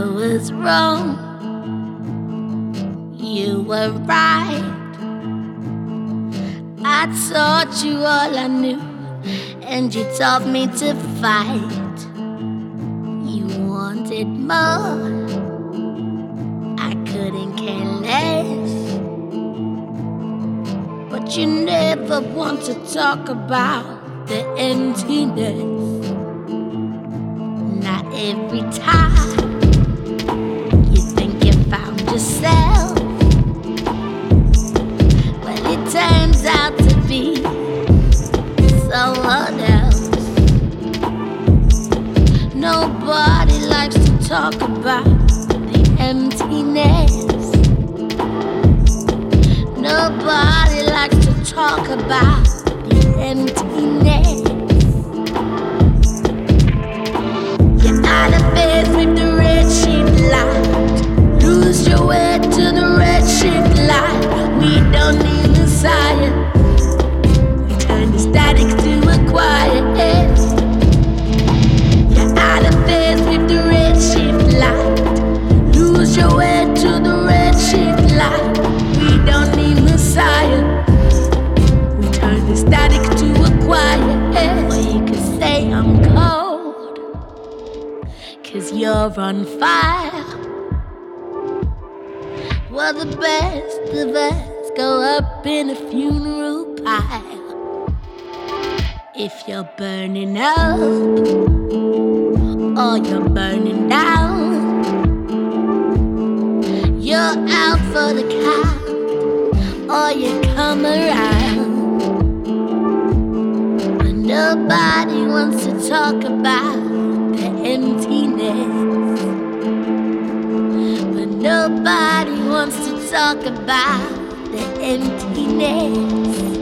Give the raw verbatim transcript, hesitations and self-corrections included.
was wrong, you were right. I taught you all I knew, and you taught me to fight. You wanted more, I couldn't care less, but you never want to talk about the emptiness. Not every time you think you found yourself, well, it turns out to be someone else. Nobody likes to talk about the emptiness. Nobody likes to talk about the emptiness. You're out of phase with the red sheep light. Lose your way to the red sheep light. We don't need Messiah. We turn the static to a quiet. You're out of phase with the red sheep light. Lose your way to the red sheep light. We don't need Messiah. We turn the static to a quiet. Or you could say I'm cold, 'cause you're on fire. Well, the best of us go up in a funeral pile. If you're burning up or you're burning down, you're out for the count or you come around. But nobody wants to talk about the emptiness. But nobody wants to talk about the emptiness.